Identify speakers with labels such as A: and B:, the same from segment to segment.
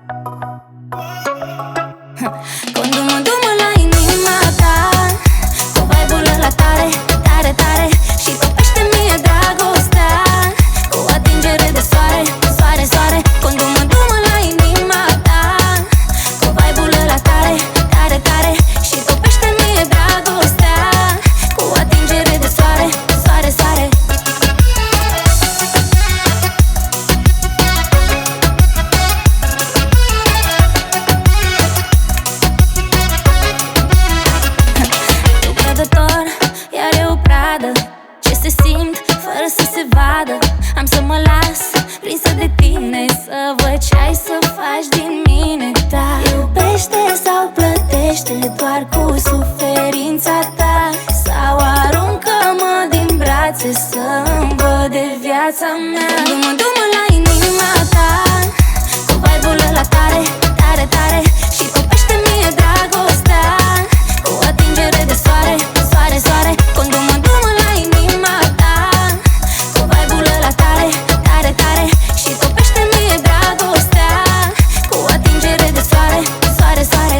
A: Condumă la inima ta, cu vibe-ul ăla tare, tare, tare. Și topește mie dragostea, cu atingere de soare, soare, soare. Condumă la inima ta, cu vibe-ul ăla tare, tare, tare. Și topește mie dragostea, cu atingere de soare, soare, soare. Iar e o pradă ce se simt fără să se vadă. Am să mă las prinsă de tine, să văd ce ai să faci din mine. Da, iubește sau plătește doar cu suferința ta, sau aruncă-mă din brațe să-mi văd de viața mea. Du-mă la inima ta, cu vibe-ul ăla tare, tare, tare. Și topește mie dragostea, cu atingere de soare, soare, soare. Condumă la inima ta, cu vibe-ul ăla tare, tare, tare. Și topește mie dragostea, cu atingere de soare, soare, soare.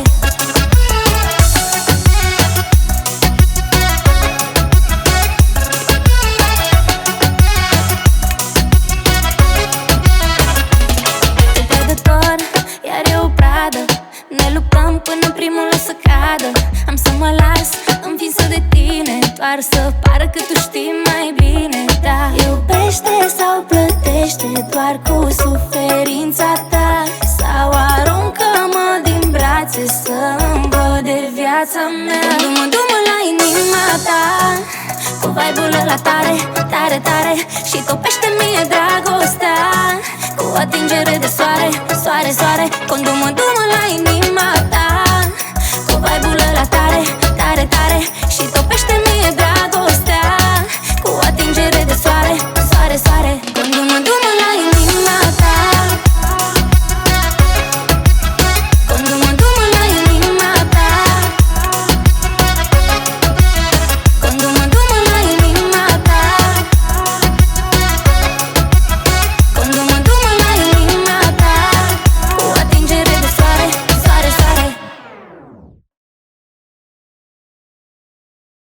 A: Tu perdător, iar e o pradă. Ne luptăm până primul o să cadă. Am să mă las învinsă de tine, doar să pară că tu știi mai bine. Da, iubește sau plătește doar cu suferința ta, sau aruncă-mă din brațe să-mi văd de viața mea. Du-mă la inima ta, cu vibe-ul ăla tare, tare, tare. Și topește mie dragostea, cu atingere de soare, soare, soare. Condumă la inima ta, cu vibe-ul ăla tare, tare, tare. Și topește mie dragostea,